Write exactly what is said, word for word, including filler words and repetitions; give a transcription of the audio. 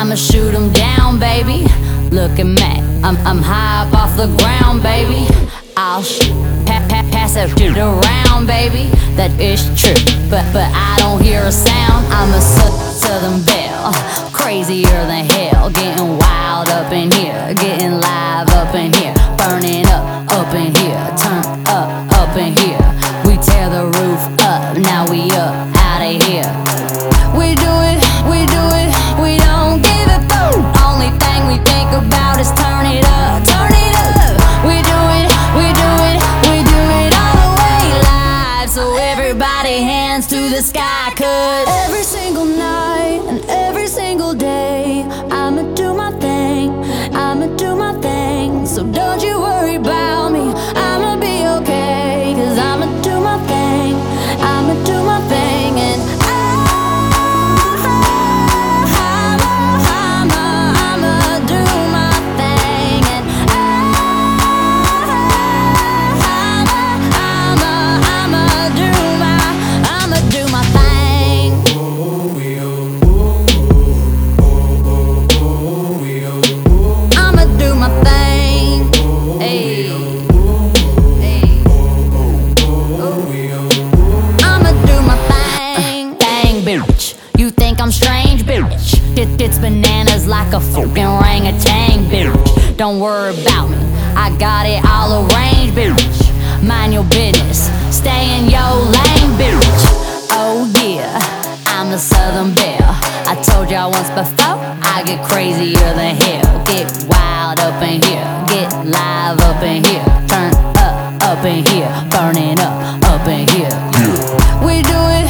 I'ma shoot 'em down, baby. Look at me, I'm, I'm high up off the ground, baby. I'll sh pa pa pass that shit around, baby. That is true, but but I don't hear a sound. I'm a Southern belle, crazier than hell. Getting wild up in here, getting live up in here, burning up up in here, turn up up in here. We tear the roof up, now we up out of here. We do it, we do it, we don't give a fuck. Only thing we think about is turn it up, turn it up. We do it, we do it, we do it all the way live. So everybody hands to the sky, 'cause every single night and every single day I'ma do my thing, I'ma do my thing. So don't you worry about me, I'ma be okay, 'cause I'ma do my thing, I'ma do my thing. And you think I'm strange, bitch? It, it's bananas like a fucking orangutan, bitch. Don't worry about me, I got it all arranged, bitch. Mind your business, stay in your lane, bitch. Oh yeah, I'm the Southern belle. I told y'all once before, I get crazier than hell. Get wild up in here, get live up in here, turn up up in here, burning up up in here. Yeah. We do it,